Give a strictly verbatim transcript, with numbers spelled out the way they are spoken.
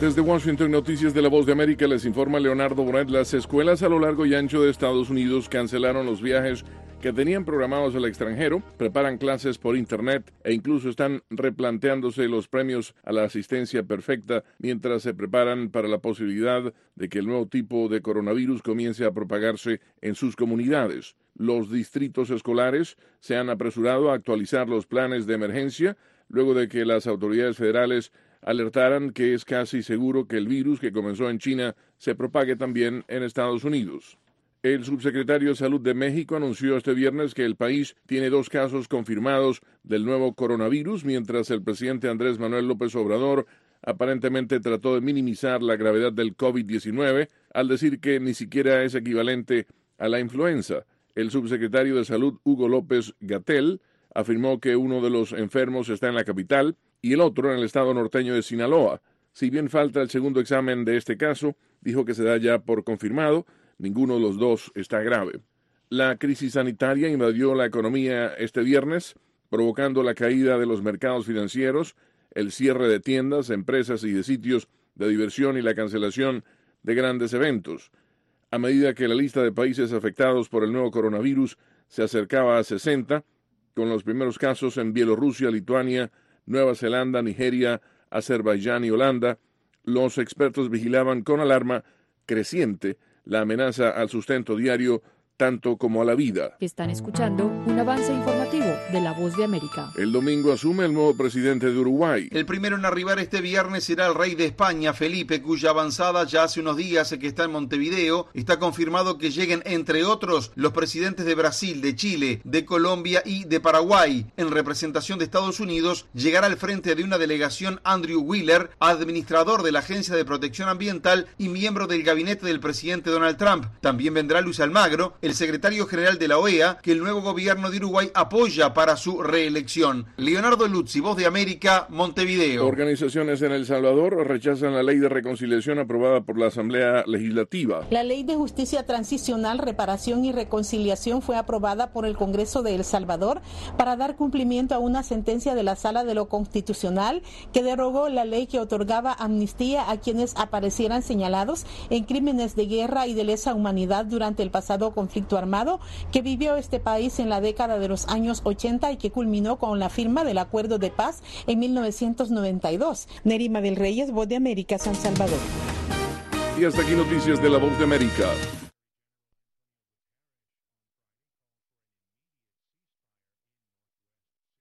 Desde Washington, Noticias de la Voz de América, les informa Leonardo Bonet. Las escuelas a lo largo y ancho de Estados Unidos cancelaron los viajes que tenían programados al extranjero, preparan clases por Internet e incluso están replanteándose los premios a la asistencia perfecta mientras se preparan para la posibilidad de que el nuevo tipo de coronavirus comience a propagarse en sus comunidades. Los distritos escolares se han apresurado a actualizar los planes de emergencia luego de que las autoridades federales alertaran que es casi seguro que el virus que comenzó en China se propague también en Estados Unidos. El subsecretario de Salud de México anunció este viernes que el país tiene dos casos confirmados del nuevo coronavirus, mientras el presidente Andrés Manuel López Obrador aparentemente trató de minimizar la gravedad del COVID diecinueve al decir que ni siquiera es equivalente a la influenza. El subsecretario de Salud, Hugo López-Gatell, afirmó que uno de los enfermos está en la capital y el otro en el estado norteño de Sinaloa. Si bien falta el segundo examen de este caso, dijo que se da ya por confirmado, ninguno de los dos está grave. La crisis sanitaria invadió la economía este viernes, provocando la caída de los mercados financieros, el cierre de tiendas, empresas y de sitios de diversión y la cancelación de grandes eventos. A medida que la lista de países afectados por el nuevo coronavirus se acercaba a sesenta, con los primeros casos en Bielorrusia, Lituania, Nueva Zelanda, Nigeria, Azerbaiyán y Holanda, los expertos vigilaban con alarma creciente la amenaza al sustento diario, tanto como a la vida. Están escuchando un avance informativo de La Voz de América. El domingo asume el nuevo presidente de Uruguay. El primero en arribar este viernes será el rey de España, Felipe, cuya avanzada ya hace unos días que está en Montevideo. Está confirmado que lleguen, entre otros, los presidentes de Brasil, de Chile, de Colombia y de Paraguay. En representación de Estados Unidos, llegará al frente de una delegación Andrew Wheeler, administrador de la Agencia de Protección Ambiental y miembro del gabinete del presidente Donald Trump. También vendrá Luis Almagro, el secretario general de la O E A, que el nuevo gobierno de Uruguay apoya para su reelección. Leonardo Luzzi, Voz de América, Montevideo. Organizaciones en El Salvador rechazan la ley de reconciliación aprobada por la Asamblea Legislativa. La Ley de Justicia Transicional, Reparación y Reconciliación fue aprobada por el Congreso de El Salvador para dar cumplimiento a una sentencia de la Sala de lo Constitucional que derogó la ley que otorgaba amnistía a quienes aparecieran señalados en crímenes de guerra y de lesa humanidad durante el pasado conflicto armado que vivió este país en la década de los años ochenta y que culminó con la firma del Acuerdo de Paz en mil novecientos noventa y dos. Nerima del Reyes, Voz de América, San Salvador. Y hasta aquí Noticias de la Voz de América.